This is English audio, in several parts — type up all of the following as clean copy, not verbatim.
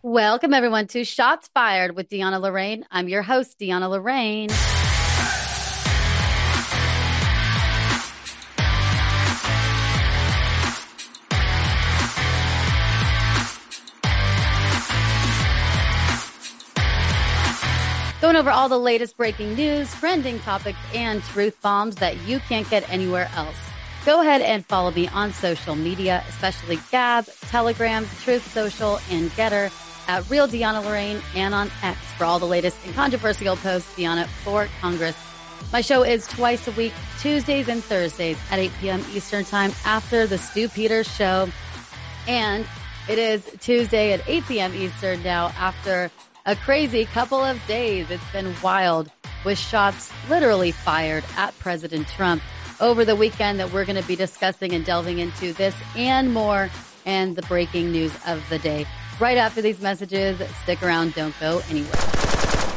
Welcome, everyone, to Shots Fired with Deanna Lorraine. I'm your host, Deanna Lorraine. Going over all the latest breaking news, trending topics, and truth bombs that you can't get anywhere else. Go ahead and follow me on social media, especially Gab, Telegram, Truth Social, and Getter at Real Deanna Lorraine, and on X for all the latest and controversial posts, Deanna for Congress. My show is twice a week, Tuesdays and Thursdays at 8 p.m. Eastern Time after the Stu Peters Show. And it is Tuesday at 8 p.m. Eastern now after a crazy couple of days. It's been wild with shots literally fired at President Trump over the weekend that we're going to be discussing and delving into this and more and the breaking news of the day. Right after these messages, stick around, don't go anywhere.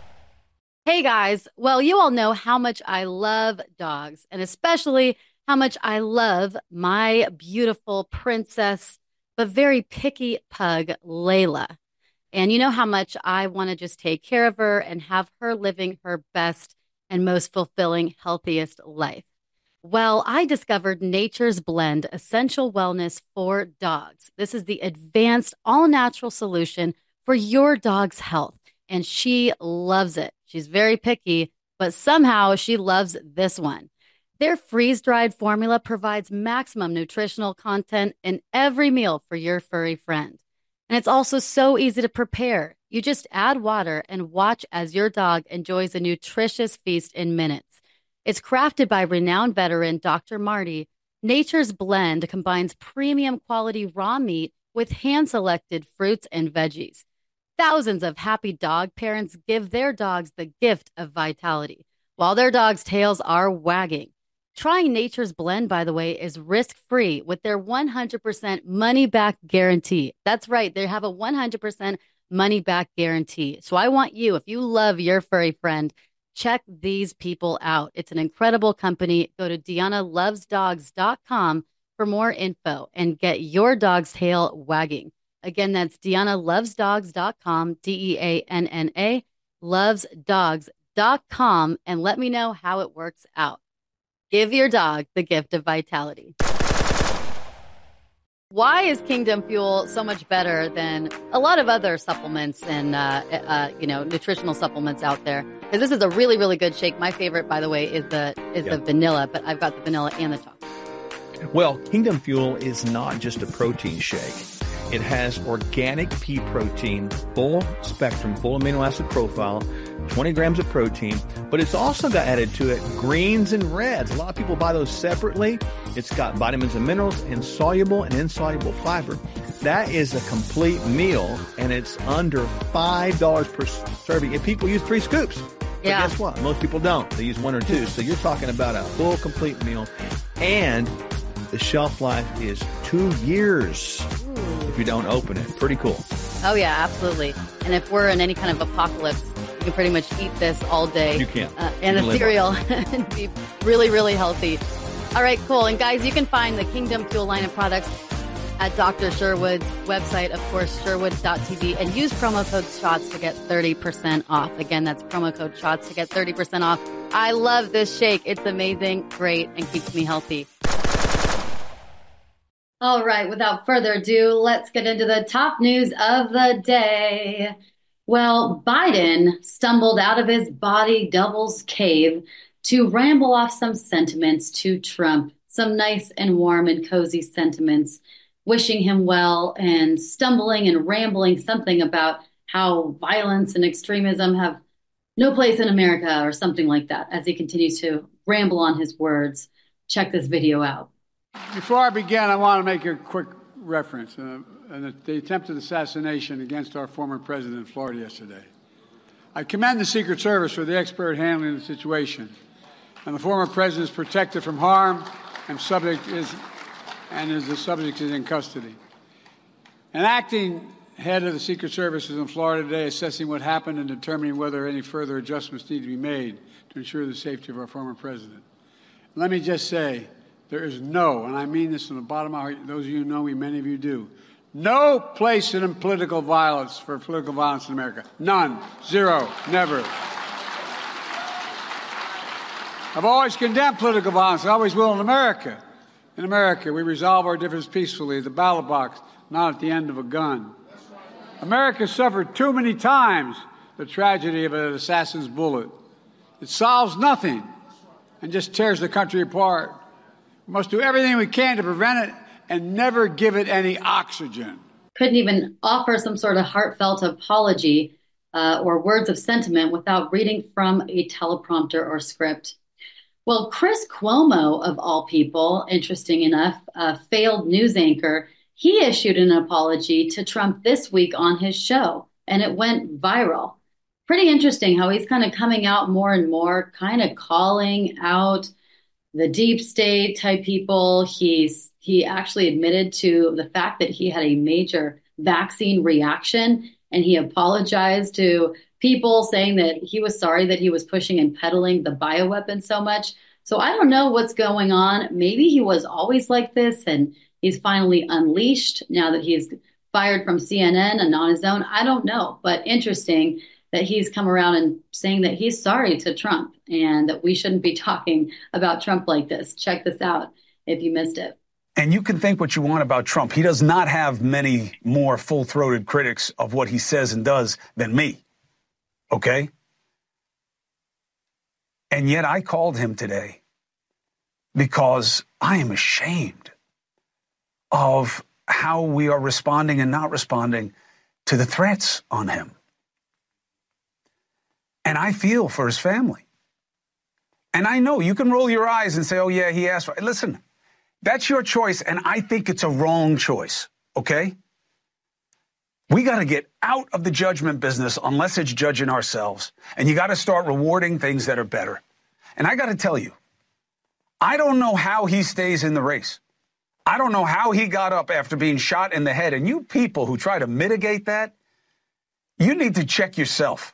Hey guys, well, you all know how much I love dogs and especially how much I love my beautiful princess, but very picky pug, Layla. And you know how much I want to just take care of her and have her living her best and most fulfilling, healthiest life. Well, I discovered Nature's Blend Essential Wellness for Dogs. This is the advanced all-natural solution for your dog's health, and she loves it. She's very picky, but somehow she loves this one. Their freeze-dried formula provides maximum nutritional content in every meal for your furry friend. And it's also so easy to prepare. You just add water and watch as your dog enjoys a nutritious feast in minutes. It's crafted by renowned veteran Dr. Marty. Nature's Blend combines premium quality raw meat with hand-selected fruits and veggies. Thousands of happy dog parents give their dogs the gift of vitality, while their dogs' tails are wagging. Trying Nature's Blend, by the way, is risk-free with their 100% money-back guarantee. That's right. They have a 100% money-back guarantee. So I want you, if you love your furry friend, check these people out. It's an incredible company. Go to DeannaLovesDogs.com for more info and get your dog's tail wagging. Again, that's DeannaLovesDogs.com, DEANNA, lovesdogs.com, and let me know how it works out. Give your dog the gift of vitality. Why is Kingdom Fuel so much better than a lot of other supplements and, nutritional supplements out there? Because this is a really, really good shake. My favorite, by the way, is the vanilla, but I've got the vanilla and the chocolate. Well, Kingdom Fuel is not just a protein shake. It has organic pea protein, full spectrum, full amino acid profile, 20 grams of protein, but it's also got added to it greens and reds. A lot of people buy those separately. It's got vitamins and minerals and soluble and insoluble fiber. That is a complete meal, and it's under $5 per serving. And people use 3 scoops. But guess what? Most people don't. They use 1 or 2. So you're talking about a full, complete meal. And the shelf life is 2 years if you don't open it. Pretty cool. Oh, yeah, absolutely. And if we're in any kind of apocalypse, you can pretty much eat this all day. You can. And a cereal and be really, really healthy. All right, cool. And guys, you can find the Kingdom Fuel line of products at Dr. Sherwood's website, of course, sherwood.tv, and use promo code SHOTS to get 30% off. Again, that's promo code SHOTS to get 30% off. I love this shake. It's amazing, great, and keeps me healthy. All right, without further ado, let's get into the top news of the day. Well, Biden stumbled out of his body double's cave to ramble off some sentiments to Trump, some nice and warm and cozy sentiments, wishing him well and stumbling and rambling something about how violence and extremism have no place in America or something like that as he continues to ramble on his words. Check this video out. Before I begin, I want to make a quick reference. The attempted assassination against our former president in Florida yesterday. I commend the Secret Service for the expert handling of the situation. And the former president is protected from harm and the subject is in custody. An acting head of the Secret Service is in Florida today assessing what happened and determining whether any further adjustments need to be made to ensure the safety of our former president. Let me just say, there is no, and I mean this from the bottom of my heart, those of you who know me, many of you do, No place in political violence for political violence in America. None. Zero. Never. I've always condemned political violence. I always will in America. In America, we resolve our differences peacefully at the ballot box, not at the end of a gun. America suffered too many times the tragedy of an assassin's bullet. It solves nothing and just tears the country apart. We must do everything we can to prevent it and never give it any oxygen. Couldn't even offer some sort of heartfelt apology or words of sentiment without reading from a teleprompter or script. Well, Chris Cuomo, of all people, interesting enough, a failed news anchor, he issued an apology to Trump this week on his show, and it went viral. Pretty interesting how he's kind of coming out more and more, kind of calling out the deep state type people. He actually admitted to the fact that he had a major vaccine reaction, and he apologized to people saying that he was sorry that he was pushing and peddling the bioweapon so much. So I don't know what's going on. Maybe he was always like this and he's finally unleashed now that he's fired from CNN and on his own. I don't know, but interesting that he's come around and saying that he's sorry to Trump and that we shouldn't be talking about Trump like this. Check this out if you missed it. And you can think what you want about Trump. He does not have many more full-throated critics of what he says and does than me. Okay? And yet I called him today because I am ashamed of how we are responding and not responding to the threats on him. And I feel for his family. And I know you can roll your eyes and say, oh, yeah, he asked for it. Listen, that's your choice, and I think it's a wrong choice, okay? We got to get out of the judgment business unless it's judging ourselves. And you got to start rewarding things that are better. And I got to tell you, I don't know how he stays in the race. I don't know how he got up after being shot in the head. And you people who try to mitigate that, you need to check yourself.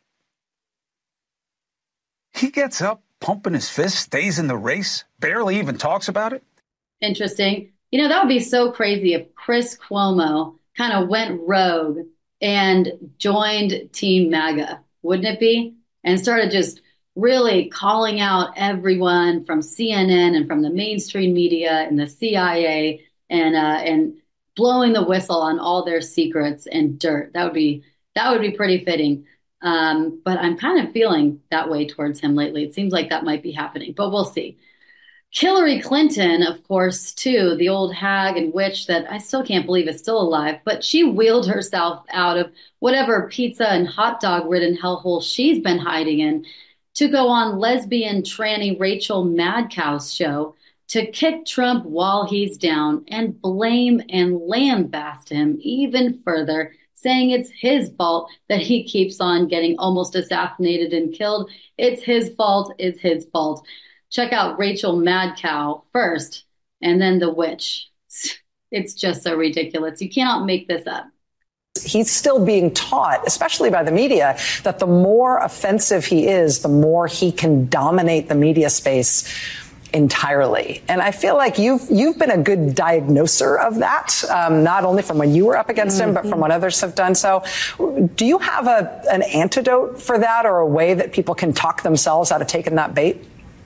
He gets up, pumping his fist, stays in the race, barely even talks about it. Interesting. You know, that would be so crazy if Chris Cuomo kind of went rogue and joined Team MAGA, wouldn't it be? And started just really calling out everyone from CNN and from the mainstream media and the CIA and blowing the whistle on all their secrets and dirt. That would be pretty fitting. But I'm kind of feeling that way towards him lately. It seems like that might be happening, but we'll see. Hillary Clinton, of course, too, the old hag and witch that I still can't believe is still alive, but she wheeled herself out of whatever pizza and hot dog ridden hellhole she's been hiding in to go on lesbian tranny Rachel Madcow's show to kick Trump while he's down and blame and lambaste him even further, saying it's his fault that he keeps on getting almost assassinated and killed. It's his fault. It's his fault. Check out Rachel Madcow first, and then the witch. It's just so ridiculous. You cannot make this up. He's still being taught, especially by the media, that the more offensive he is, the more he can dominate the media space entirely. And I feel like you've been a good diagnoser of that, not only from when you were up against him, but from what others have done. So do you have an antidote for that, or a way that people can talk themselves out of taking that bait?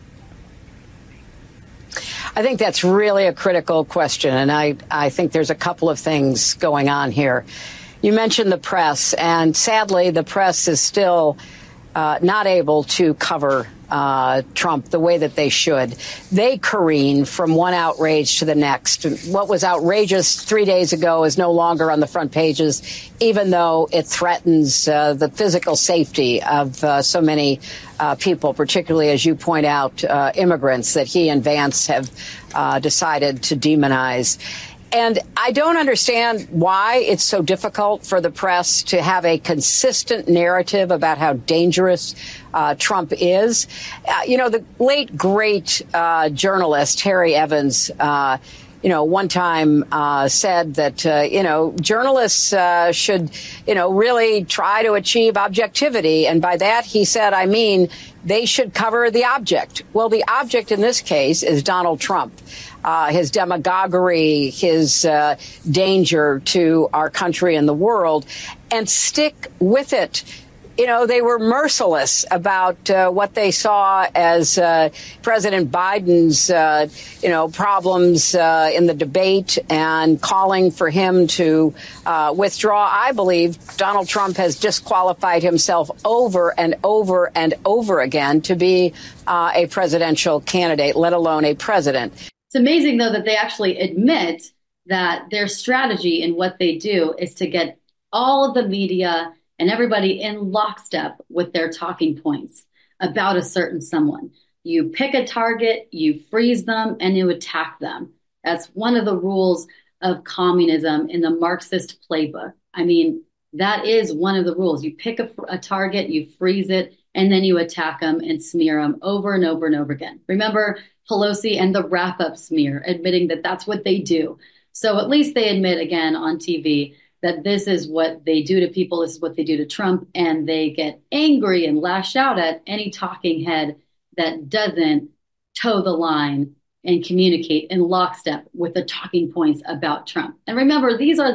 I think that's really a critical question, and I think there's a couple of things going on here. You mentioned the press, and sadly, the press is still not able to cover Trump the way that they should. They careen from one outrage to the next. What was outrageous 3 days ago is no longer on the front pages, even though it threatens the physical safety of so many people, particularly, as you point out, immigrants that he and Vance have decided to demonize. And I don't understand why it's so difficult for the press to have a consistent narrative about how dangerous Trump is. The late, great journalist Harry Evans one time said that, journalists should, really try to achieve objectivity. And by that, he said, I mean, they should cover the object. Well, the object in this case is Donald Trump, his demagoguery, his danger to our country and the world, and stick with it. They were merciless about what they saw as President Biden's, problems in the debate and calling for him to withdraw. I believe Donald Trump has disqualified himself over and over and over again to be a presidential candidate, let alone a president. It's amazing, though, that they actually admit that their strategy in what they do is to get all of the media and everybody in lockstep with their talking points about a certain someone. You pick a target, you freeze them, and you attack them. That's one of the rules of communism in the Marxist playbook. I mean, that is one of the rules. You pick a target, you freeze it, and then you attack them and smear them over and over and over again. Remember Pelosi and the wrap-up smear, admitting that that's what they do. So at least they admit again on TV that this is what they do to people, this is what they do to Trump, and they get angry and lash out at any talking head that doesn't toe the line and communicate in lockstep with the talking points about Trump. And remember,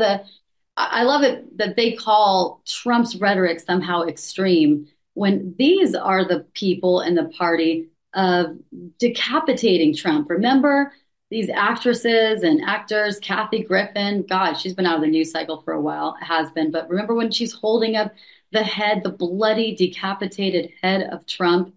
I love it that they call Trump's rhetoric somehow extreme when these are the people in the party of decapitating Trump. Remember these actresses and actors, Kathy Griffin, God, she's been out of the news cycle for a while, has been. But remember when she's holding up the bloody, decapitated head of Trump?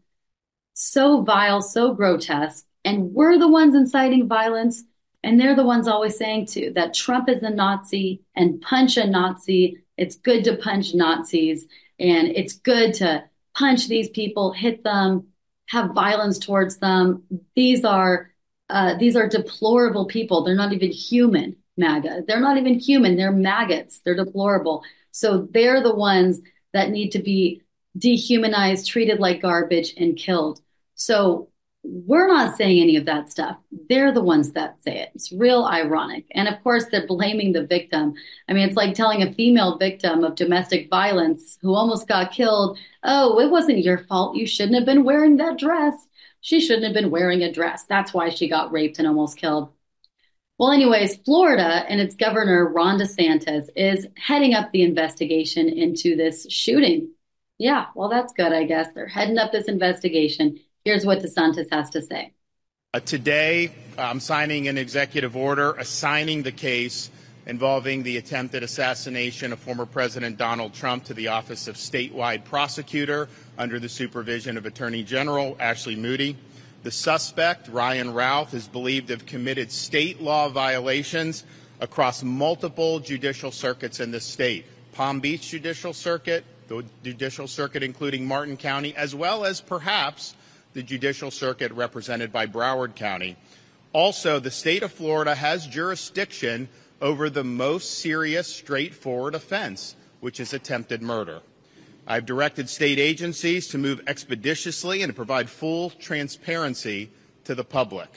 So vile, so grotesque. And we're the ones inciting violence. And they're the ones always saying, too, that Trump is a Nazi and punch a Nazi. It's good to punch Nazis. And it's good to punch these people, hit them, have violence towards them. These are deplorable people. They're not even human, MAGA. They're not even human. They're maggots. They're deplorable. So they're the ones that need to be dehumanized, treated like garbage, and killed. So we're not saying any of that stuff. They're the ones that say it. It's real ironic. And of course, they're blaming the victim. I mean, it's like telling a female victim of domestic violence who almost got killed, oh, it wasn't your fault. You shouldn't have been wearing that dress. She shouldn't have been wearing a dress. That's why she got raped and almost killed. Well, anyways, Florida and its governor, Ron DeSantis, is heading up the investigation into this shooting. Yeah, well, that's good, I guess. They're heading up this investigation. Here's what DeSantis has to say. Today, I'm signing an executive order assigning the case involving the attempted assassination of former President Donald Trump to the Office of Statewide Prosecutor under the supervision of Attorney General Ashley Moody. The suspect, Ryan Routh, is believed to have committed state law violations across multiple judicial circuits in the state. Palm Beach Judicial Circuit, the Judicial Circuit including Martin County, as well as perhaps the Judicial Circuit represented by Broward County. Also, the state of Florida has jurisdiction over the most serious, straightforward offense, which is attempted murder. I've directed state agencies to move expeditiously and to provide full transparency to the public.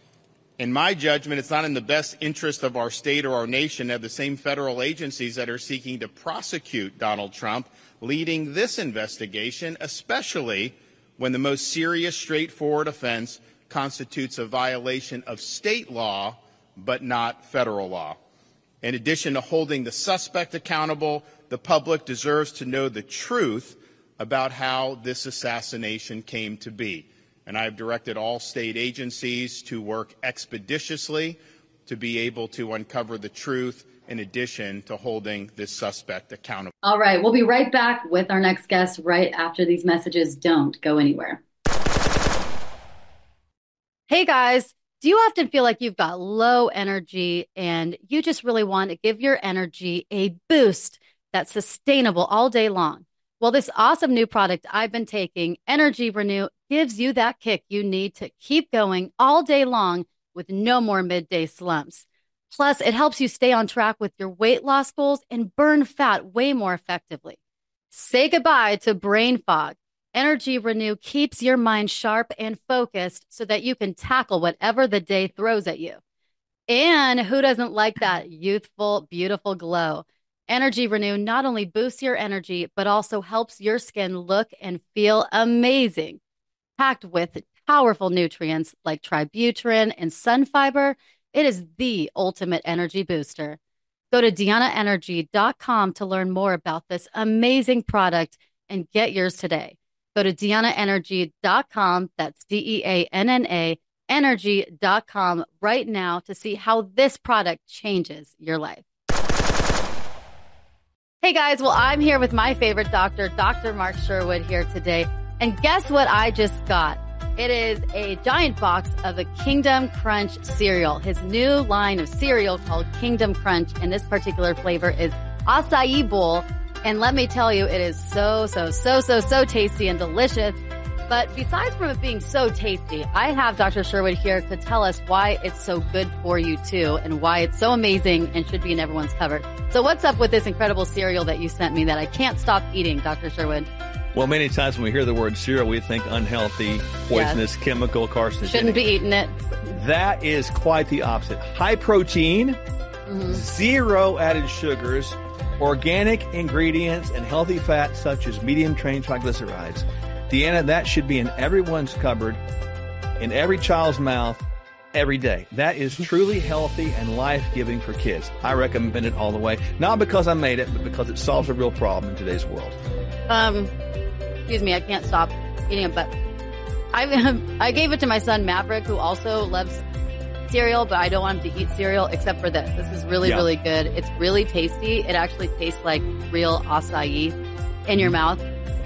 In my judgment, it's not in the best interest of our state or our nation to have the same federal agencies that are seeking to prosecute Donald Trump leading this investigation, especially when the most serious, straightforward offense constitutes a violation of state law, but not federal law. In addition to holding the suspect accountable, the public deserves to know the truth about how this assassination came to be. And I have directed all state agencies to work expeditiously to be able to uncover the truth in addition to holding this suspect accountable. All right, we'll be right back with our next guest right after these messages. Don't go anywhere. Hey guys, do you often feel like you've got low energy and you just really want to give your energy a boost that's sustainable all day long? Well, this awesome new product I've been taking, Energy Renew, gives you that kick you need to keep going all day long with no more midday slumps. Plus, it helps you stay on track with your weight loss goals and burn fat way more effectively. Say goodbye to brain fog. Energy Renew keeps your mind sharp and focused so that you can tackle whatever the day throws at you. And who doesn't like that youthful, beautiful glow? Energy Renew not only boosts your energy, but also helps your skin look and feel amazing. Packed with powerful nutrients like Tributyrin and sun fiber, it is the ultimate energy booster. Go to DeannaEnergy.com to learn more about this amazing product and get yours today. Go to DeannaEnergy.com, that's DEANNA, energy.com right now to see how this product changes your life. Hey guys, well, I'm here with my favorite doctor, Dr. Mark Sherwood here today. And guess what I just got? It is a giant box of the Kingdom Crunch cereal. His new line of cereal called Kingdom Crunch. And this particular flavor is acai bowl. And let me tell you, it is so tasty and delicious. But besides from it being so tasty, I have Dr. Sherwood here to tell us why it's so good for you too and why it's so amazing and should be in everyone's cupboard. So what's up with this incredible cereal that you sent me that I can't stop eating, Dr. Sherwood? Well, many times when we hear the word cereal, we think unhealthy, poisonous, chemical, carcinogenic. Shouldn't be eating it. That is quite the opposite. High protein, zero added sugars, organic ingredients, and healthy fats such as medium-chain triglycerides. Deanna, that should be in everyone's cupboard, in every child's mouth, every day. That is truly healthy and life-giving for kids. I recommend it all the way. Not because I made it, but because it solves a real problem in today's world. Excuse me, I can't stop eating it, but I gave it to my son Maverick, who also loves cereal, but I don't want him to eat cereal except for this. This is really good. It's really tasty. It actually tastes like real acai in your mouth.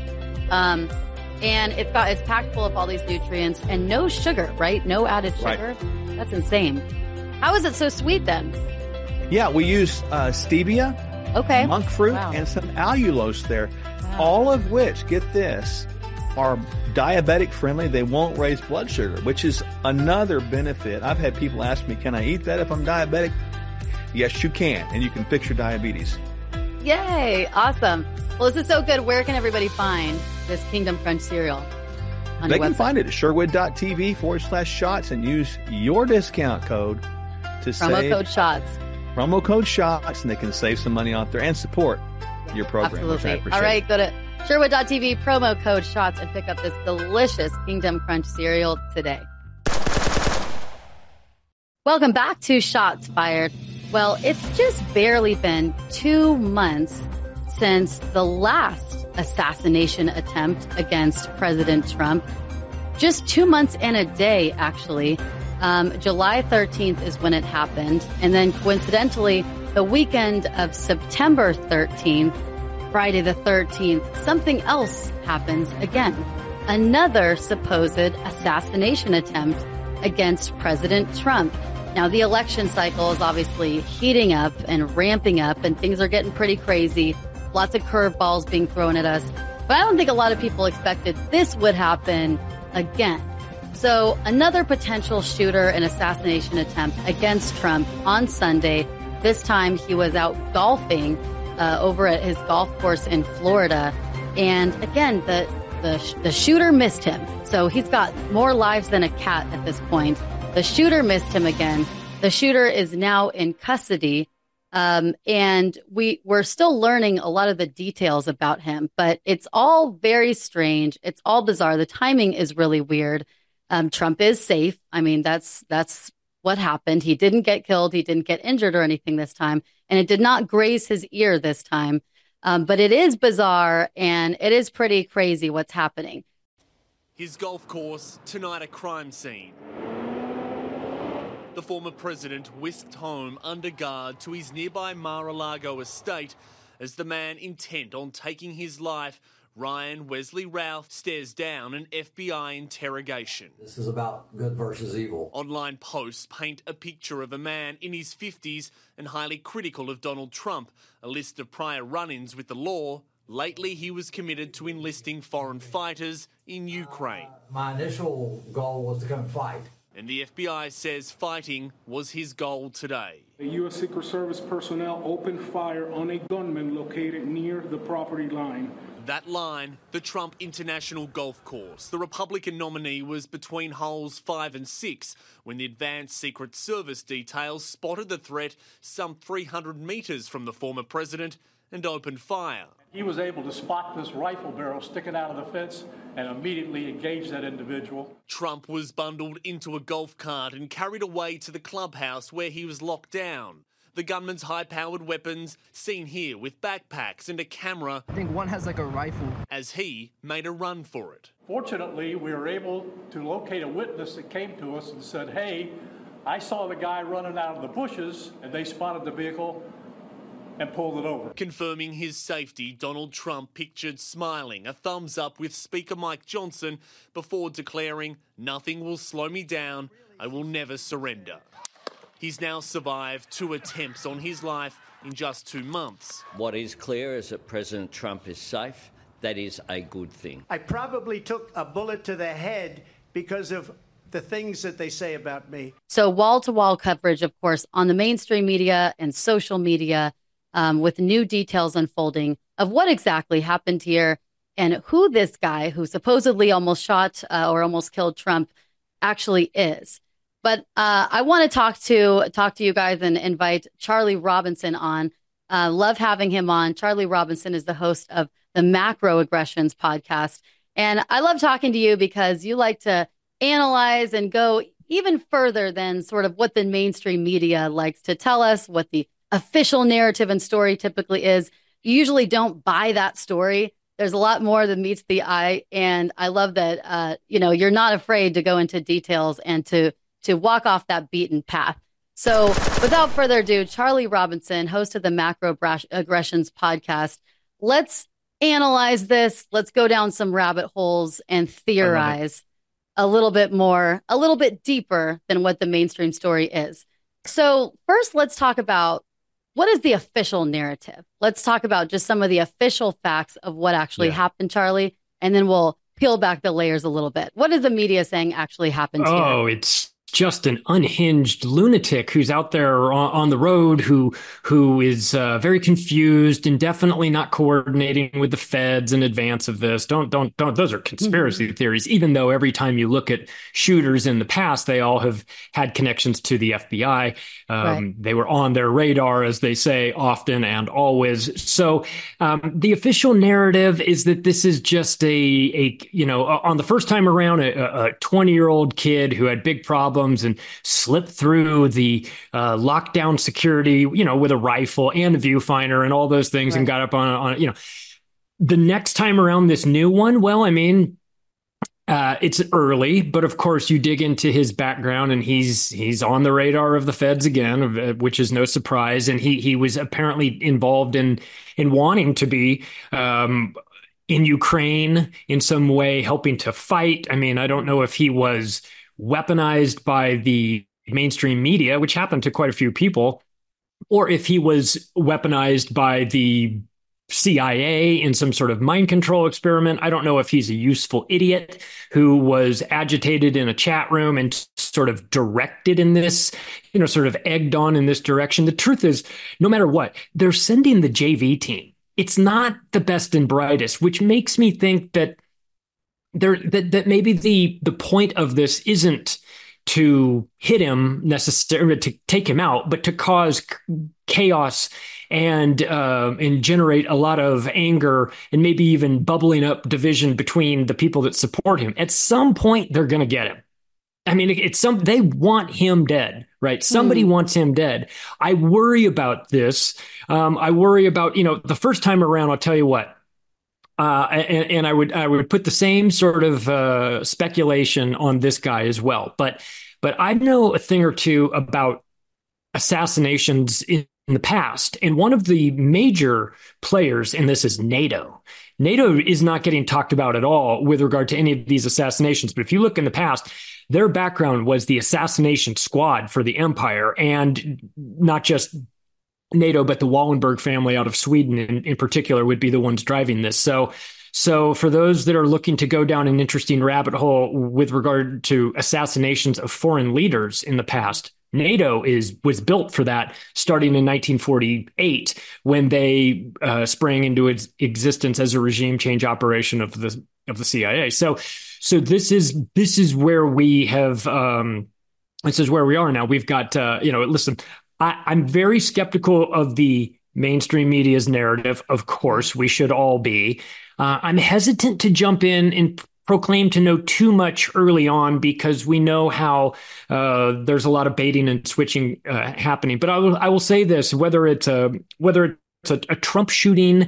And it's packed full of all these nutrients and no sugar, right? No added sugar. Right. That's insane. How is it so sweet then? Yeah, we use stevia, monk fruit, and some allulose there. Wow. All of which, get this, are diabetic friendly. They won't raise blood sugar, which is another benefit. I've had people ask me, can I eat that if I'm diabetic? Yes, you can, and you can fix your diabetes. Yay. Awesome. Well, this is so good. Where can everybody find this Kingdom Crunch cereal? They can find it at Sherwood.tv/shots and use your discount code to promo code SHOTS. Promo code SHOTS, and they can save some money off there and support your program. Absolutely. All right, go to Sherwood.tv, promo code SHOTS, and pick up this delicious Kingdom Crunch cereal today. Welcome back to Shots Fired. Well, it's just barely been 2 months since the last assassination attempt against President Trump. Just 2 months and a day, actually. July 13th is when it happened. And then coincidentally, the weekend of September 13th, Friday the 13th, something else happens again. Another supposed assassination attempt against President Trump. Now, the election cycle is obviously heating up and ramping up, and things are getting pretty crazy. Lots of curveballs being thrown at us. But I don't think a lot of people expected this would happen again. So another potential shooter and assassination attempt against Trump on Sunday. This time he was out golfing over at his golf course in Florida. And again, the shooter missed him. So he's got more lives than a cat at this point. The shooter missed him again. The shooter is now in custody. And we're still learning a lot of the details about him, but it's all very strange. It's all bizarre. The timing is really weird. Trump is safe. I mean, that's what happened. He didn't get killed. He didn't get injured or anything this time. And it did not graze his ear this time. But it is bizarre and it is pretty crazy what's happening. His golf course, tonight a crime scene. The former president whisked home under guard to his nearby Mar-a-Lago estate as the man intent on taking his life, Ryan Wesley Routh, stares down an FBI interrogation. This is about good versus evil. Online posts paint a picture of a man in his 50s and highly critical of Donald Trump, a list of prior run-ins with the law. Lately, he was committed to enlisting foreign fighters in Ukraine. My initial goal was to come and fight. And the FBI says fighting was his goal today. The U.S. Secret Service personnel opened fire on a gunman located near the property line. That line, the Trump International Golf Course. The Republican nominee was between holes 5 and 6 when the Advanced Secret Service details spotted the threat some 300 metres from the former president and opened fire. He was able to spot this rifle barrel sticking out of the fence and immediately engage that individual. Trump was bundled into a golf cart and carried away to the clubhouse where he was locked down. The gunman's high-powered weapons seen here with backpacks and a camera. I think one has like a rifle. As he made a run for it. Fortunately, we were able to locate a witness that came to us and said, hey, I saw the guy running out of the bushes, and they spotted the vehicle and pulled it over. Confirming his safety, Donald Trump pictured smiling, a thumbs up with Speaker Mike Johnson before declaring, "Nothing will slow me down. I will never surrender." He's now survived 2 attempts on his life in just 2 months. What is clear is that President Trump is safe. That is a good thing. I probably took a bullet to the head because of the things that they say about me. So wall-to-wall coverage, of course, on the mainstream media and social media, with new details unfolding of what exactly happened here and who this guy who supposedly almost shot or almost killed Trump actually is. But I want to talk to you guys and invite Charlie Robinson on. Love having him on. Charlie Robinson is the host of the Macroaggressions podcast. And I love talking to you because you like to analyze and go even further than sort of what the mainstream media likes to tell us, what the official narrative and story typically is. You usually don't buy that story. There's a lot more than meets the eye. And I love that, you're not afraid to go into details and to walk off that beaten path. So without further ado, Charlie Robinson, host of the Macroaggressions podcast. Let's analyze this. Let's go down some rabbit holes and theorize a little bit more, a little bit deeper than what the mainstream story is. So first, let's talk about what is the official narrative. Let's talk about just some of the official facts of what actually happened, Charlie, and then we'll peel back the layers a little bit. What is the media saying actually happened here? Oh, it's just an unhinged lunatic who's out there on the road who is very confused and definitely not coordinating with the feds in advance of this. Don't. Those are conspiracy theories, even though every time you look at shooters in the past, they all have had connections to the FBI. Right. They were on their radar, as they say, often and always. So the official narrative is that this is just on the first time around, a 20-year-old kid who had big problems and slipped through the lockdown security, with a rifle and a viewfinder and all those things, and got up on the next time around, this new one. Well, it's early, but of course you dig into his background and he's on the radar of the feds again, which is no surprise. And he was apparently involved in wanting to be in Ukraine in some way, helping to fight. I don't know if he was weaponized by the mainstream media, which happened to quite a few people, or if he was weaponized by the CIA in some sort of mind control experiment. I don't know if he's a useful idiot who was agitated in a chat room and sort of directed in this, sort of egged on in this direction. The truth is, no matter what, they're sending the JV team. It's not the best and brightest, which makes me think that that maybe the point of this isn't to hit him necessarily, to take him out, but to cause chaos and generate a lot of anger and maybe even bubbling up division between the people that support him. At some point, they're going to get him. They want him dead, right? Somebody wants him dead. I worry about this. I worry about, the first time around, I'll tell you what. And I would put the same sort of speculation on this guy as well. But I know a thing or two about assassinations in the past. And one of the major players in this is NATO. NATO is not getting talked about at all with regard to any of these assassinations. But if you look in the past, their background was the assassination squad for the empire, and not just NATO, but the Wallenberg family out of Sweden in particular would be the ones driving this. So for those that are looking to go down an interesting rabbit hole with regard to assassinations of foreign leaders in the past, NATO was built for that, starting in 1948 when they sprang into its existence as a regime change operation of the CIA. So this is where we have. This is where we are now. We've got listen. I'm very skeptical of the mainstream media's narrative. Of course, we should all be. I'm hesitant to jump in and proclaim to know too much early on because we know how there's a lot of baiting and switching happening. But I will say this: whether it's a Trump shooting,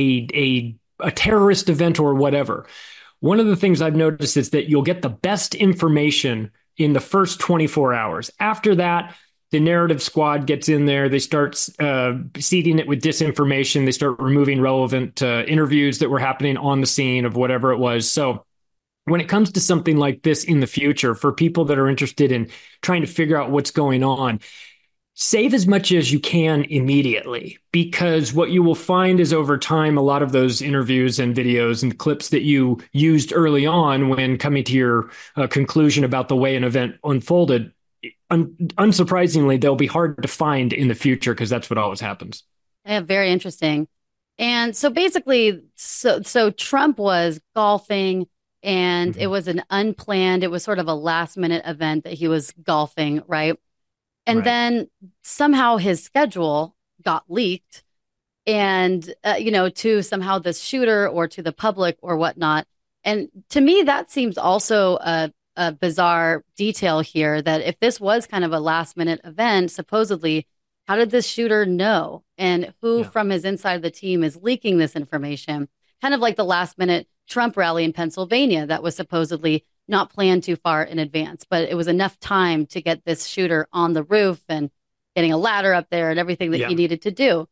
a terrorist event, or whatever, one of the things I've noticed is that you'll get the best information in the first 24 hours. After that, the narrative squad gets in there. They start seeding it with disinformation. They start removing relevant interviews that were happening on the scene of whatever it was. So when it comes to something like this in the future, for people that are interested in trying to figure out what's going on, save as much as you can immediately, because what you will find is over time, a lot of those interviews and videos and clips that you used early on when coming to your conclusion about the way an event unfolded, unsurprisingly, they'll be hard to find in the future because that's what always happens. Yeah, very interesting. And so basically, so Trump was golfing, and it was an unplanned, it was sort of a last minute event that he was golfing, right? And then somehow his schedule got leaked and, to somehow this shooter or to the public or whatnot. And to me, that seems also a bizarre detail here, that if this was kind of a last minute event, supposedly, how did this shooter know? And who from his inside of the team is leaking this information? Kind of like the last minute Trump rally in Pennsylvania that was supposedly not planned too far in advance, but it was enough time to get this shooter on the roof and getting a ladder up there and everything that he needed to do.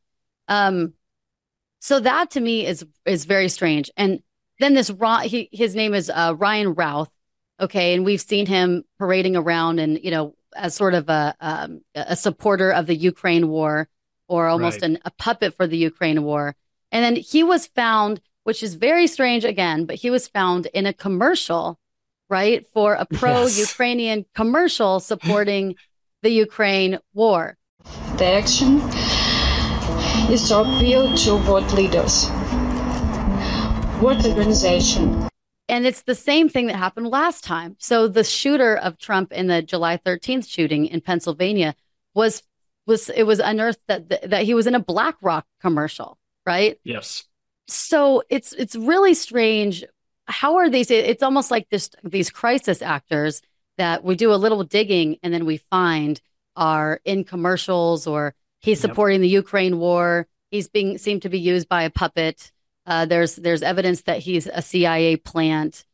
So that to me is very strange. And then his name is Ryan Routh. Okay. And we've seen him parading around and, as sort of a supporter of the Ukraine war, or almost a puppet for the Ukraine war. And then he was found, which is very strange again, but he was found in a commercial, right, for a pro-Ukrainian commercial supporting the Ukraine war. The action is to appeal to what leaders, what organization. And it's the same thing that happened last time. So the shooter of Trump in the July 13th shooting in Pennsylvania was unearthed that he was in a BlackRock commercial, right? Yes. So it's really strange. How are these? It's almost like these crisis actors that we do a little digging and then we find are in commercials, or he's supporting the Ukraine war. He's seemed to be used by a puppet. There's evidence that he's a CIA plant.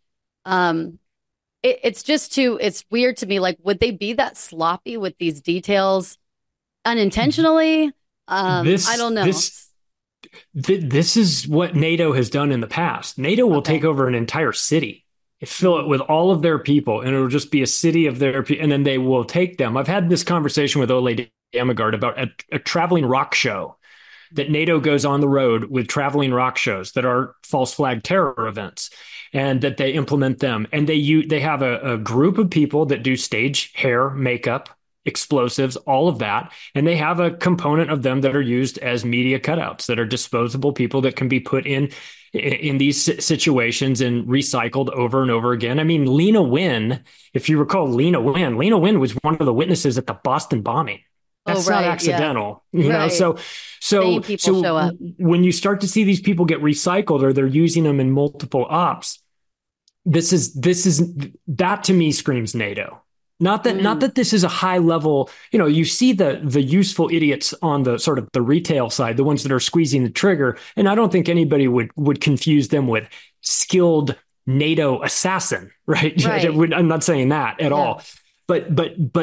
It's weird to me. Like, would they be that sloppy with these details unintentionally? I don't know. This is what NATO has done in the past. NATO will take over an entire city, fill it with all of their people, and it'll just be a city of their people, and then they will take them. I've had this conversation with Ole Dammegard about a traveling rock show, that NATO goes on the road with traveling rock shows that are false flag terror events, and that they implement them. And they have a group of people that do stage hair, makeup, explosives, all of that. And they have a component of them that are used as media cutouts, that are disposable people that can be put in these situations and recycled over and over again. I mean, Lena Wynn, if you recall Lena Wynn was one of the witnesses at the Boston bombing. That's not accidental, you know. So show up. When you start to see these people get recycled, or they're using them in multiple ops, this is that to me screams NATO. Not that this is a high level, you see the useful idiots on the sort of the retail side, the ones that are squeezing the trigger. And I don't think anybody would confuse them with skilled NATO assassin, right? I'm not saying that at all. But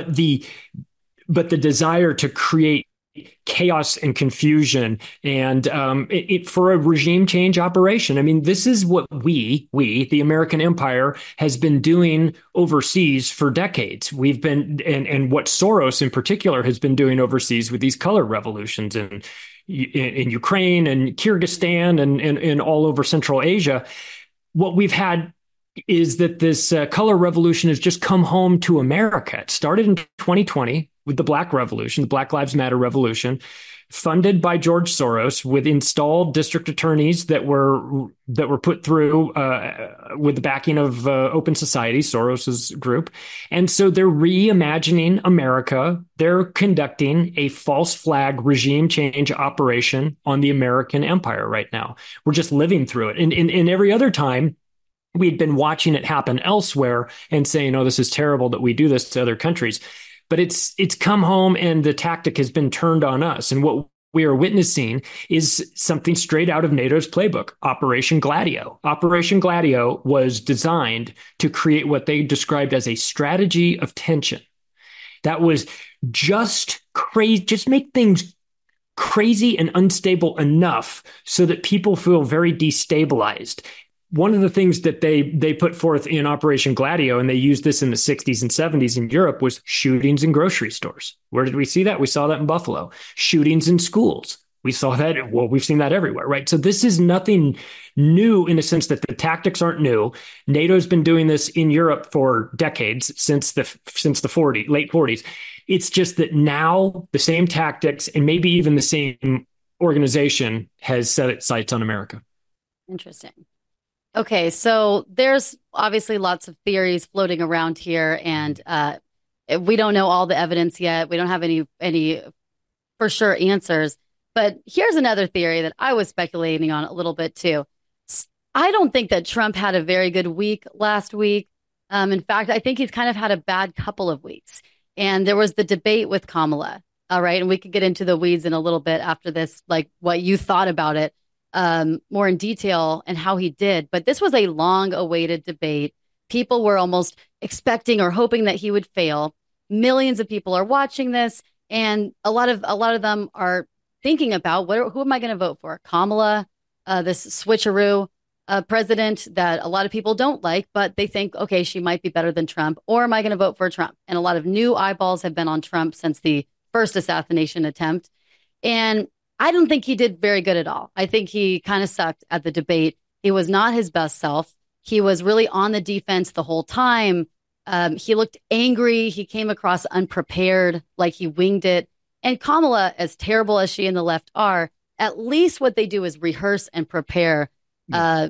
the desire to create chaos and confusion and for a regime change operation. I mean, this is what we, the American empire, has been doing overseas for decades. We've been, and what Soros in particular has been doing overseas with these color revolutions in Ukraine and Kyrgyzstan and all over Central Asia. What we've had is that this color revolution has just come home to America. It started in 2020 with the Black Revolution, the Black Lives Matter revolution, funded by George Soros, with installed district attorneys that were put through with the backing of Open Society, Soros's group. And so they're reimagining America. They're conducting a false flag regime change operation on the American empire right now. We're just living through it. And every other time, we'd been watching it happen elsewhere and saying, oh, this is terrible that we do this to other countries. But it's come home and the tactic has been turned on us. And what we are witnessing is something straight out of NATO's playbook, Operation Gladio. Operation Gladio was designed to create what they described as a strategy of tension. That was just crazy, just make things crazy and unstable enough so that people feel very destabilized. One of the things that they put forth in Operation Gladio, and they used this in the 60s and 70s in Europe, was shootings in grocery stores. Where did we see that? We saw that in Buffalo. Shootings in schools. We saw that. Well, we've seen that everywhere, right? So this is nothing new in the sense that the tactics aren't new. NATO's been doing this in Europe for decades, since the late 40s. It's just that now the same tactics and maybe even the same organization has set its sights on America. Interesting. Okay, so there's obviously lots of theories floating around here, and we don't know all the evidence yet. We don't have any for sure answers. But here's another theory that I was speculating on a little bit too. I don't think that Trump had a very good week last week. In fact, I think he's kind of had a bad couple of weeks. And there was the debate with Kamala. All right, and we could get into the weeds in a little bit after this, like what you thought about it. More in detail and how he did. But this was a long awaited debate. People were almost expecting or hoping that he would fail. Millions of people are watching this, and a lot of them are thinking about who am I going to vote for? Kamala, this switcheroo president that a lot of people don't like, but they think, okay, she might be better than Trump, or am I going to vote for Trump? And a lot of new eyeballs have been on Trump since the first assassination attempt. And I don't think he did very good at all. I think he kind of sucked at the debate. He was not his best self. He was really on the defense the whole time. He looked angry. He came across unprepared, like he winged it. And Kamala, as terrible as she and the left are, at least what they do is rehearse and prepare, to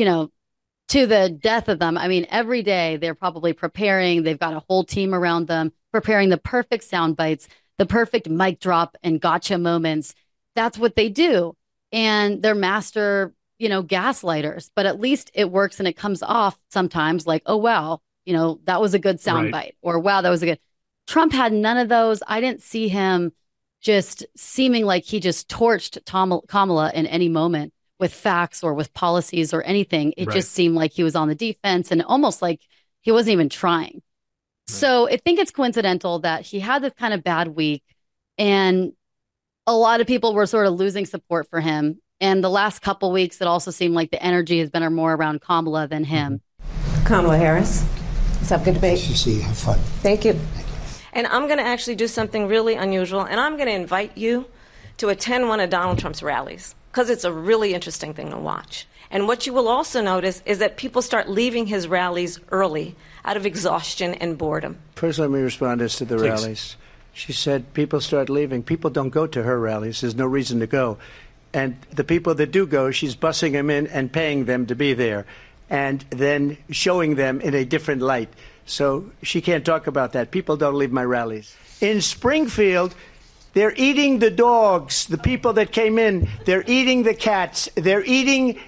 the death of them. I mean, every day they're probably preparing. They've got a whole team around them, preparing the perfect sound bites, the perfect mic drop and gotcha moments. That's what they do. And they're master, gaslighters, but at least it works and it comes off sometimes like, oh, wow, that was a good sound bite, or wow, that was a good. Trump had none of those. I didn't see him just seeming like he just torched Kamala in any moment with facts or with policies or anything. It just seemed like he was on the defense and almost like he wasn't even trying. So I think it's coincidental that he had this kind of bad week, and a lot of people were sort of losing support for him. And the last couple weeks, it also seemed like the energy has been more around Kamala than him. Kamala Harris. Let's have a good debate. Nice to see you. Have fun. Thank you. And I'm going to actually do something really unusual, and I'm going to invite you to attend one of Donald Trump's rallies, because it's a really interesting thing to watch. And what you will also notice is that people start leaving his rallies early out of exhaustion and boredom. First, let me respond as to the rallies. She said people start leaving. People don't go to her rallies. There's no reason to go. And the people that do go, she's bussing them in and paying them to be there, and then showing them in a different light. So she can't talk about that. People don't leave my rallies. In Springfield, they're eating the dogs, the people that came in. They're eating the cats. They're eating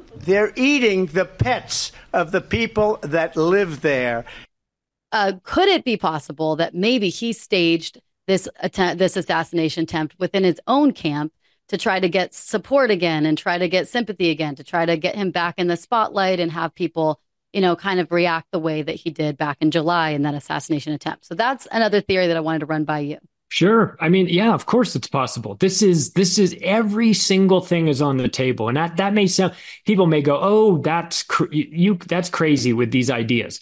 the pets of the people that live there. Could it be possible that maybe he staged this assassination attempt within his own camp to try to get support again and try to get sympathy again, to try to get him back in the spotlight and have people, kind of react the way that he did back in July in that assassination attempt? So that's another theory that I wanted to run by you. Sure. I mean, yeah, of course it's possible. This is every single thing is on the table. And that may sound, people may go, oh, that's crazy with these ideas.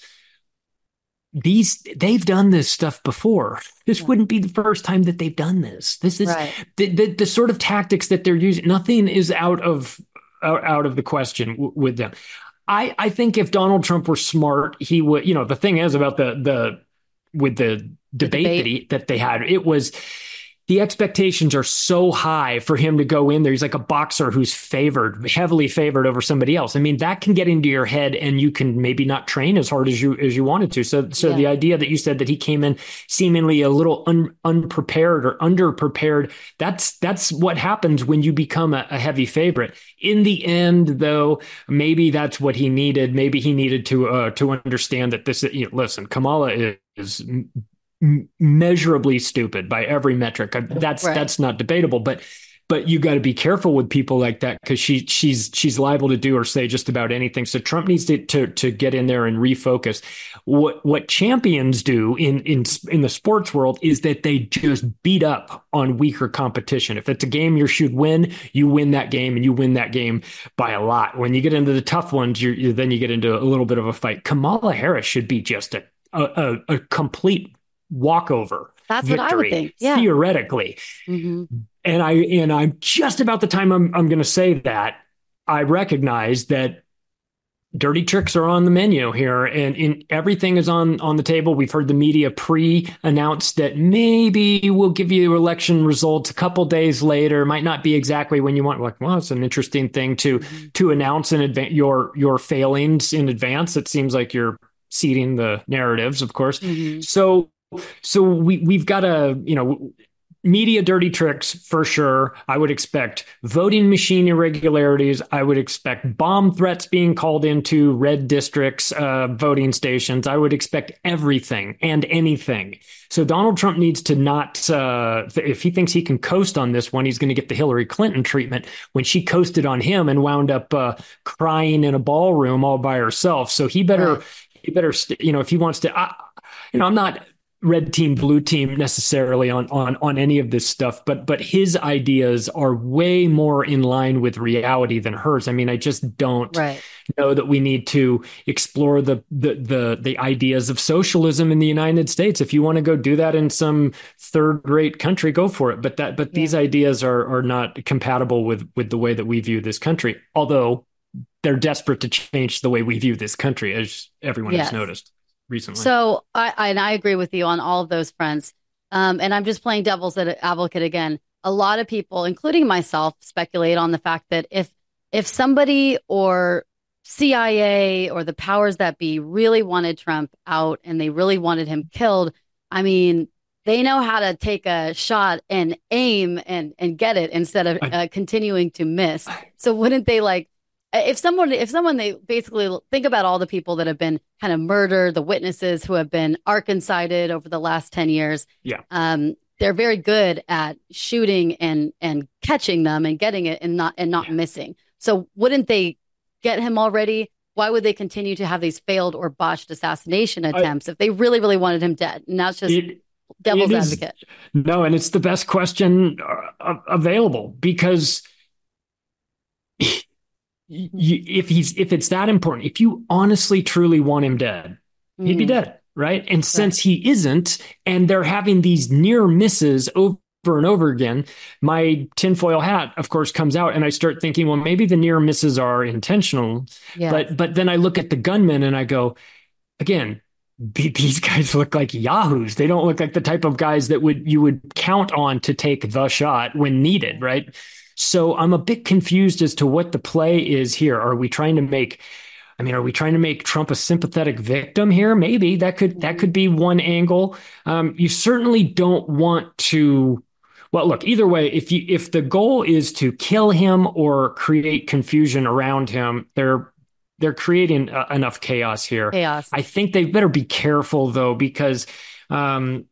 They've done this stuff before. This wouldn't be the first time that they've done this. This is the sort of tactics that they're using. Nothing is out of the question with them. I think if Donald Trump were smart, he would, the thing is about the debate that they had. It was, the expectations are so high for him to go in there. He's like a boxer who's heavily favored over somebody else. I mean, that can get into your head, and you can maybe not train as hard as you wanted to. So the idea that you said that he came in seemingly a little unprepared or underprepared, that's what happens when you become a heavy favorite. In the end, though, maybe that's what he needed. Maybe he needed to understand that this. Listen, Kamala is measurably stupid by every metric. That's not debatable, but you got to be careful with people like that, because she's liable to do or say just about anything. So Trump needs to get in there and refocus. What champions do in the sports world is that they just beat up on weaker competition. If it's a game you should win, you win that game, and you win that game by a lot. When you get into the tough ones, then you get into a little bit of a fight. Kamala Harris should be just a complete walkover. That's victory, what I would think. Yeah. Theoretically. Mm-hmm. And I'm just about the time I'm going to say that I recognize that dirty tricks are on the menu here, and everything is on the table. We've heard the media pre-announce that maybe we'll give you election results a couple days later. Might not be exactly when you want. Like, well, it's an interesting thing to announce in advance your failings in advance. It seems like you're seeding the narratives, of course. Mm-hmm. So we've got media dirty tricks for sure. I would expect voting machine irregularities. I would expect bomb threats being called into red districts, voting stations. I would expect everything and anything. So Donald Trump needs to not, if he thinks he can coast on this one, he's going to get the Hillary Clinton treatment when she coasted on him and wound up crying in a ballroom all by herself. So he better, if he wants to, I'm not red team, blue team necessarily on any of this stuff, but his ideas are way more in line with reality than hers. I mean, I just don't know that we need to explore the ideas of socialism in the United States. If you want to go do that in some third-rate country, go for it. But these ideas are not compatible with the way that we view this country, although they're desperate to change the way we view this country, as everyone has noticed recently. So I agree with you on all of those fronts. And I'm just playing devil's advocate again. A lot of people, including myself, speculate on the fact that if somebody or CIA or the powers that be really wanted Trump out and they really wanted him killed, I mean, they know how to take a shot and aim and get it instead of continuing to miss. So wouldn't they if someone they basically think about all the people that have been kind of murdered, the witnesses who have been Arkansided over the last 10 years. Yeah. They're very good at shooting and catching them and getting it and not missing. So wouldn't they get him already? Why would they continue to have these failed or botched assassination attempts if they really, really wanted him dead? And that's just devil's advocate. No, and it's the best question available, because if it's that important, if you honestly truly want him dead, he'd be dead, right? And since he isn't, and they're having these near misses over and over again, my tinfoil hat, of course, comes out, and I start thinking, well, maybe the near misses are intentional. Yes. But then I look at the gunmen and I go, again, these guys look like yahoos. They don't look like the type of guys that you would count on to take the shot when needed, right? So I'm a bit confused as to what the play is here. Are we trying to make Trump a sympathetic victim here? Maybe that could be one angle. You certainly don't want to. Well, look, either way, if the goal is to kill him or create confusion around him, they're creating enough chaos here. I think they better be careful, though, because the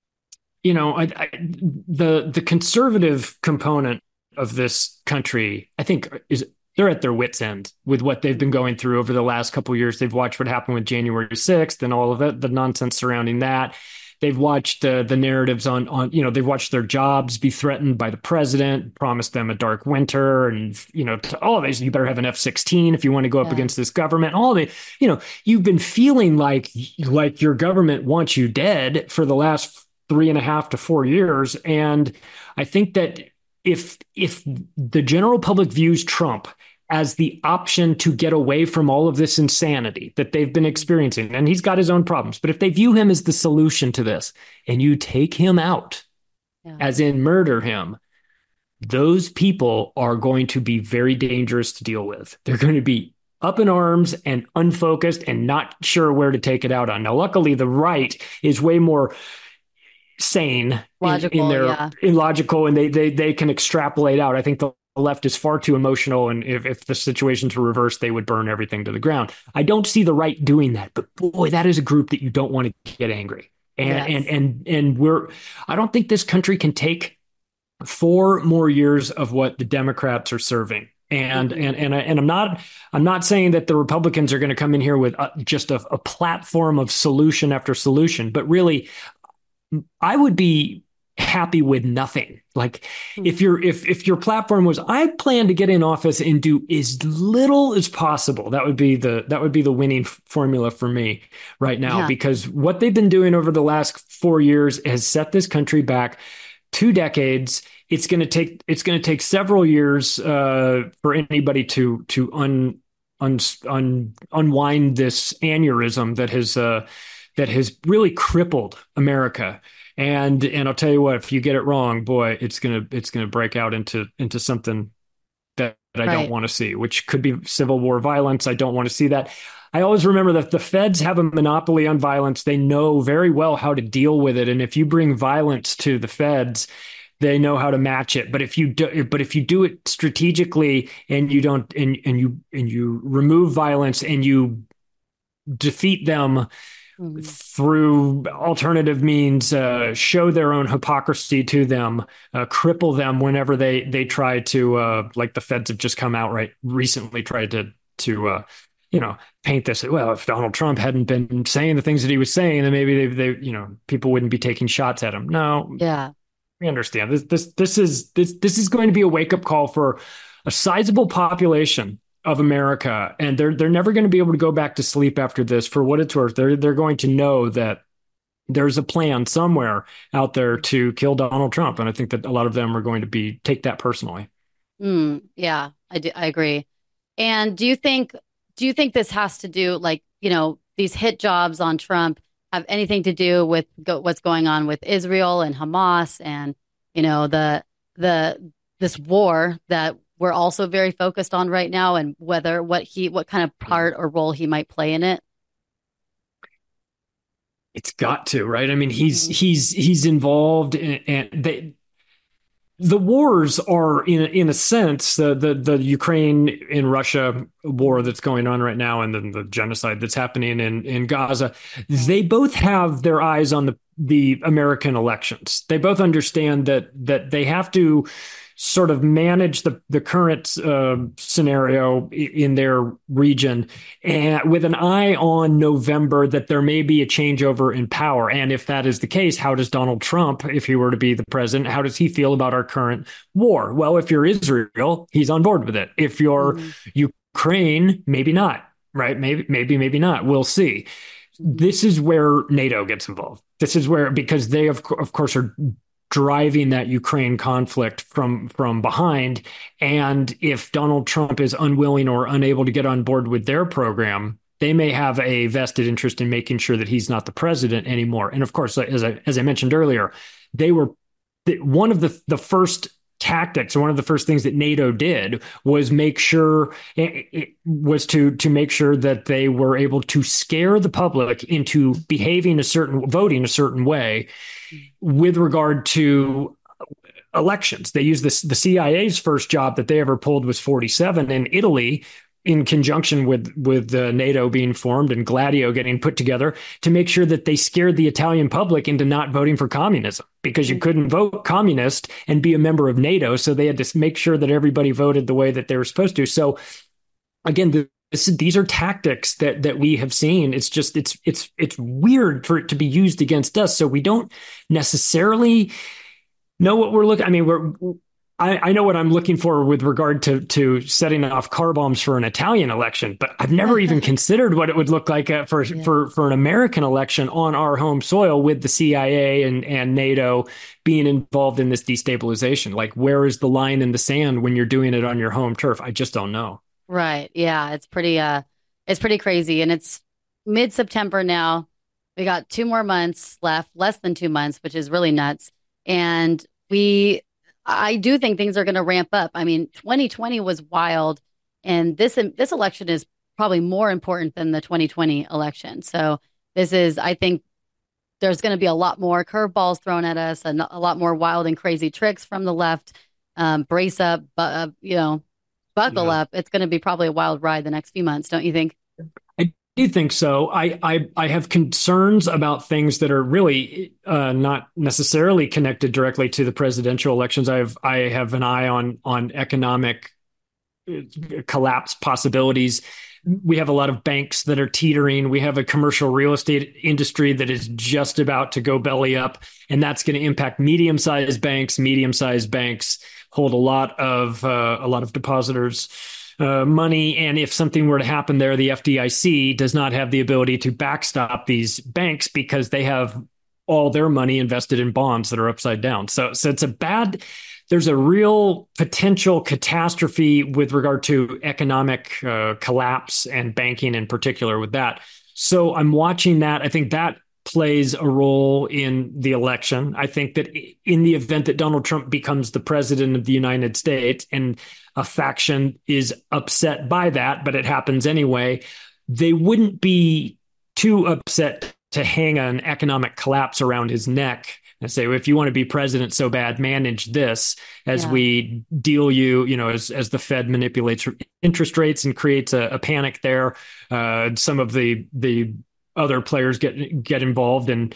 conservative component of this country, I think, they're at their wits' end with what they've been going through over the last couple of years. They've watched what happened with January 6th and all of the nonsense surrounding that. They've watched the narratives on they've watched their jobs be threatened by the president, promised them a dark winter, and all of this. You better have an F-16 if you want to go up against this government. All of it, you've been feeling like your government wants you dead for the last 3.5 to 4 years, and I think that if the general public views Trump as the option to get away from all of this insanity that they've been experiencing. And he's got his own problems. But if they view him as the solution to this and you take him out, as in murder him, those people are going to be very dangerous to deal with. They're going to be up in arms and unfocused and not sure where to take it out on. Now, luckily, the right is way more sane, logical, and they can extrapolate out. I think the left is far too emotional, and if the situation's reversed, they would burn everything to the ground. I don't see the right doing that, but boy, that is a group that you don't want to get angry. And I don't think this country can take 4 more years of what the Democrats are serving. And I'm not saying that the Republicans are going to come in here with just a platform of solution after solution, but really, I would be happy with nothing. Like if your platform was, I plan to get in office and do as little as possible, that would be the winning formula for me right now, because what they've been doing over the last 4 years has set this country back 2 decades. It's going to take several years for anybody to unwind this aneurysm that has really crippled America. And I'll tell you what, if you get it wrong, boy, it's gonna break out into something that I don't want to see, which could be civil war violence. I don't want to see that. I always remember that the feds have a monopoly on violence. They know very well how to deal with it, and if you bring violence to the feds, they know how to match it. But if you do it strategically and you don't and you remove violence and you defeat them through alternative means, show their own hypocrisy to them, cripple them whenever they try to, like the feds have just come out recently tried to paint this. Well, if Donald Trump hadn't been saying the things that he was saying, then maybe they people wouldn't be taking shots at him. No, we understand this is going to be a wake up call for a sizable population of America, and they're never going to be able to go back to sleep after this. For what it's worth, they're going to know that there's a plan somewhere out there to kill Donald Trump, and I think that a lot of them are going to take that personally. Yeah, I agree. And do you think this has to do, these hit jobs on Trump have anything to do with what's going on with Israel and Hamas and this war that we're also very focused on right now, and what kind of part or role he might play in it? It's got to, right? I mean, he's involved, and the wars are in a sense the Ukraine and Russia war that's going on right now, and then the genocide that's happening in Gaza. They both have their eyes on the American elections. They both understand that they have to sort of manage the current scenario in their region, and with an eye on November, that there may be a changeover in power. And if that is the case, how does Donald Trump, if he were to be the president, how does he feel about our current war? Well, if you're Israel, he's on board with it. If you're Ukraine, maybe not, right? Maybe not. We'll see. This is where NATO gets involved. This is where, because they of course are driving that Ukraine conflict from behind. And if Donald Trump is unwilling or unable to get on board with their program, they may have a vested interest in making sure that he's not the president anymore. And of course, as I mentioned earlier, they were one of the first tactics, one of the first things that NATO did was make sure to make sure that they were able to scare the public into voting a certain way with regard to elections. They used the CIA's first job that they ever pulled was 47 in Italy, in conjunction with NATO being formed and Gladio getting put together, to make sure that they scared the Italian public into not voting for communism, because you couldn't vote communist and be a member of NATO. So they had to make sure that everybody voted the way that they were supposed to. So again, these are tactics that we have seen. It's just, it's weird for it to be used against us. So we don't necessarily know what we're looking. I mean, I know what I'm looking for with regard to setting off car bombs for an Italian election, but I've never even considered what it would look like for an American election on our home soil, with the CIA and NATO being involved in this destabilization. Like, where is the line in the sand when you're doing it on your home turf? I just don't know. Right. Yeah. It's pretty crazy. And it's mid-September now. We got 2 more months left, less than 2 months, which is really nuts. And I do think things are going to ramp up. I mean, 2020 was wild, and this election is probably more important than the 2020 election. So I think there's going to be a lot more curveballs thrown at us, and a lot more wild and crazy tricks from the left. Brace up, buckle up. It's going to be probably a wild ride the next few months, don't you think? I do think so. I have concerns about things that are really not necessarily connected directly to the presidential elections. I have an eye on economic collapse possibilities. We have a lot of banks that are teetering. We have a commercial real estate industry that is just about to go belly up, and that's going to impact medium-sized banks. Medium-sized banks hold a lot of depositors' money, and if something were to happen there, the FDIC does not have the ability to backstop these banks because they have all their money invested in bonds that are upside down. So there's a real potential catastrophe with regard to economic collapse and banking in particular with that. So I'm watching that. I think that plays a role in the election. I think that in the event that Donald Trump becomes the president of the United States and a faction is upset by that, but it happens anyway, they wouldn't be too upset to hang an economic collapse around his neck and say, well, if you want to be president so bad, manage this as we deal you, as the Fed manipulates interest rates and creates a panic there. Some of the other players get involved and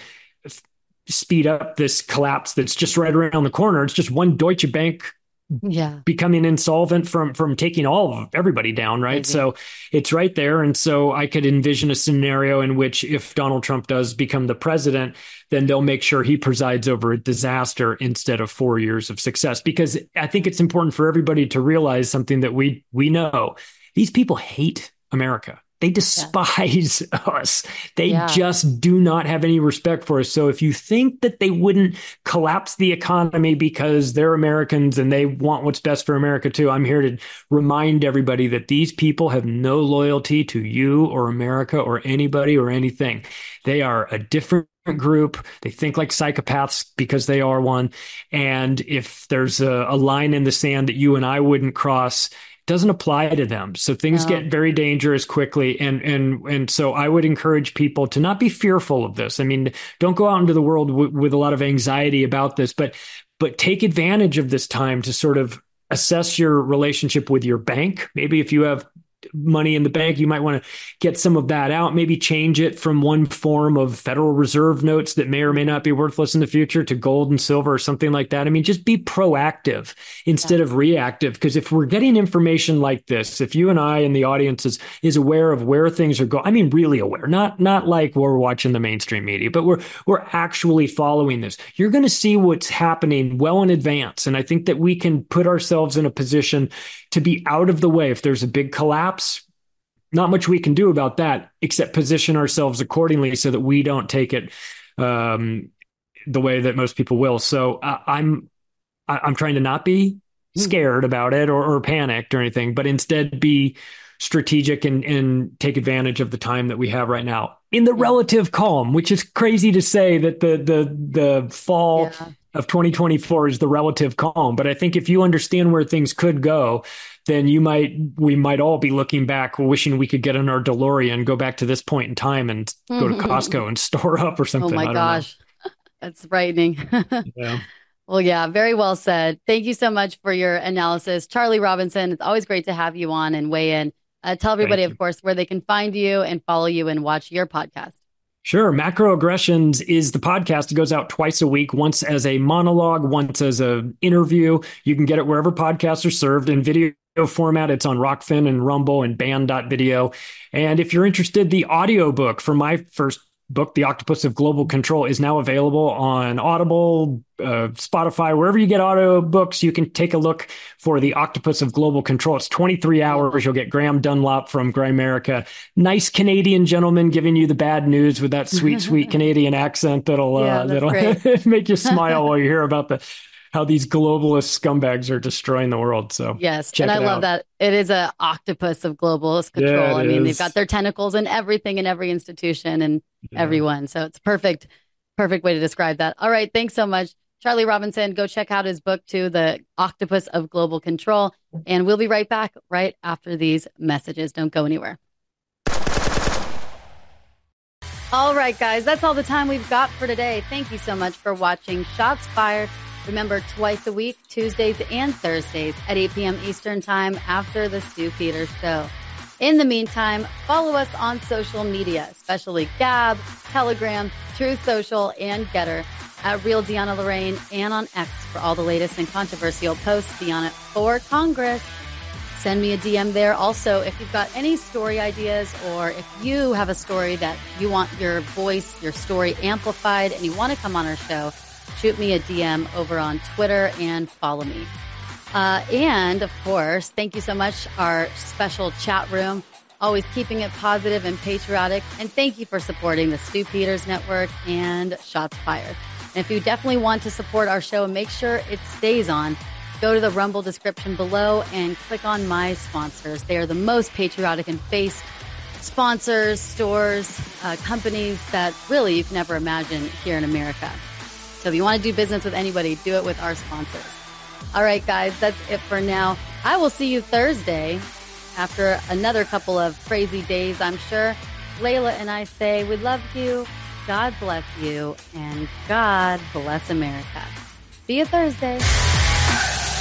speed up this collapse that's just right around the corner. It's just one Deutsche Bank becoming insolvent from taking everybody down, right? Mm-hmm. So it's right there. And so I could envision a scenario in which if Donald Trump does become the president, then they'll make sure he presides over a disaster instead of 4 years of success. Because I think it's important for everybody to realize something that we know. These people hate America. They despise us. They just do not have any respect for us. So if you think that they wouldn't collapse the economy because they're Americans and they want what's best for America too, I'm here to remind everybody that these people have no loyalty to you or America or anybody or anything. They are a different group. They think like psychopaths because they are one. And if there's a line in the sand that you and I wouldn't cross, doesn't apply to them. So things get very dangerous quickly. And so I would encourage people to not be fearful of this. I mean, don't go out into the world with a lot of anxiety about this, but take advantage of this time to sort of assess your relationship with your bank. Maybe if you have money in the bank, you might want to get some of that out, maybe change it from one form of Federal Reserve notes that may or may not be worthless in the future to gold and silver or something like that. I mean, just be proactive instead of reactive. Because if we're getting information like this, if you and I and the audience is aware of where things are going, I mean, really aware, not like we're watching the mainstream media, but we're actually following this. You're going to see what's happening well in advance. And I think that we can put ourselves in a position to be out of the way. If there's a big collapse, not much we can do about that, except position ourselves accordingly so that we don't take it the way that most people will. So I'm trying to not be scared about it or panicked or anything, but instead be strategic and take advantage of the time that we have right now in the relative calm, which is crazy to say that the fall of 2024 is the relative calm. But I think if you understand where things could go, then we might all be looking back, wishing we could get in our DeLorean, go back to this point in time and go to Costco and store up or something. Oh my gosh, that's frightening. Yeah. Well, yeah, very well said. Thank you so much for your analysis. Charlie Robinson, it's always great to have you on and weigh in. Tell everybody, of course, where they can find you and follow you and watch your podcast. Sure. Macroaggressions is the podcast. It goes out twice a week, once as a monologue, once as an interview. You can get it wherever podcasts are served in video format. It's on Rockfin and Rumble and Band.video. And if you're interested, the audiobook for my first book, The Octopus of Global Control, is now available on Audible, Spotify, wherever you get audio books. You can take a look for The Octopus of Global Control. It's 23 hours. You'll get Graham Dunlop from Grimerica. Nice Canadian gentleman giving you the bad news with that sweet, sweet Canadian accent that'll make you smile while you hear about how these globalist scumbags are destroying the world. So yes, check and I it love out. that it is an octopus of globalist control. Yeah, I mean, they've is. got their tentacles in everything, in every institution, and everyone. So it's perfect way to describe that. All right, thanks so much, Charlie Robinson. Go check out his book too, The Octopus of Global Control, and we'll be right back right after these messages. Don't go anywhere. All right, guys, that's all the time we've got for today. Thank you so much for watching Shots Fired. Remember, twice a week, Tuesdays and Thursdays at 8 p.m. Eastern Time after the Stu Peters Show. In the meantime, follow us on social media, especially Gab, Telegram, Truth Social, and Getter at Real Deanna Lorraine, and on X for all the latest and controversial posts. Deanna for Congress. Send me a DM there. Also, if you've got any story ideas, or if you have a story that you want your voice, your story amplified, and you want to come on our show, shoot me a DM over on Twitter and follow me. And of course, thank you so much, our special chat room, always keeping it positive and patriotic. And thank you for supporting the Stu Peters Network and Shots Fired. And if you definitely want to support our show and make sure it stays on, go to the Rumble description below and click on My Sponsors. They are the most patriotic and based sponsors, stores, companies that really you can never imagine here in America. So if you want to do business with anybody, do it with our sponsors. All right, guys, that's it for now. I will see you Thursday after another couple of crazy days, I'm sure. Layla and I say we love you, God bless you, and God bless America. See you Thursday.